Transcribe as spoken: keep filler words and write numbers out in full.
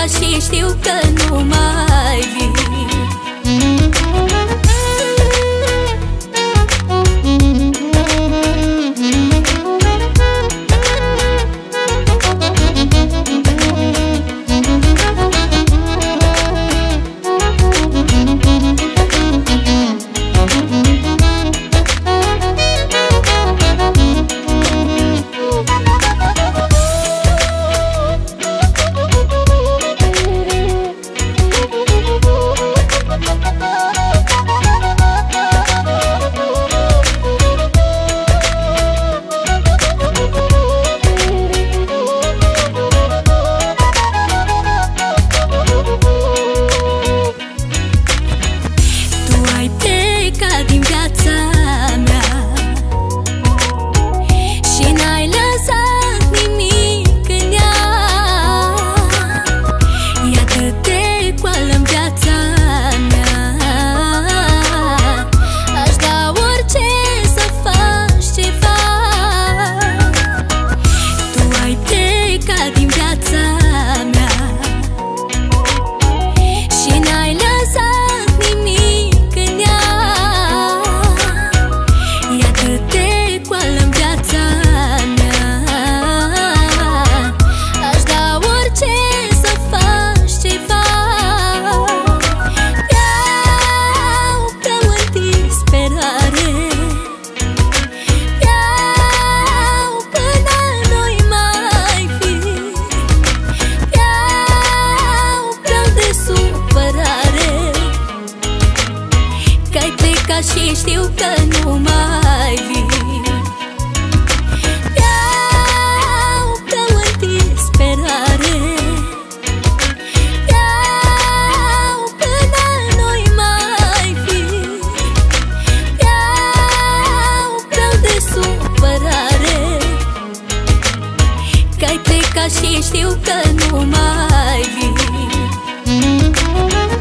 plecat și știu că nu mai vii. Din viața mea și n-ai lăsat nimic în ea. E atât de goală-n viața mea, aș da orice să faci ceva. Tu ai plecat din viața mea și n-ai lăsat nimic în ea. Și știu că nu mai vii. Iau pământ disperare, iau până nu-i mai fi. Iau vreau de supărare, că-ai plecat și știu că nu mai vii.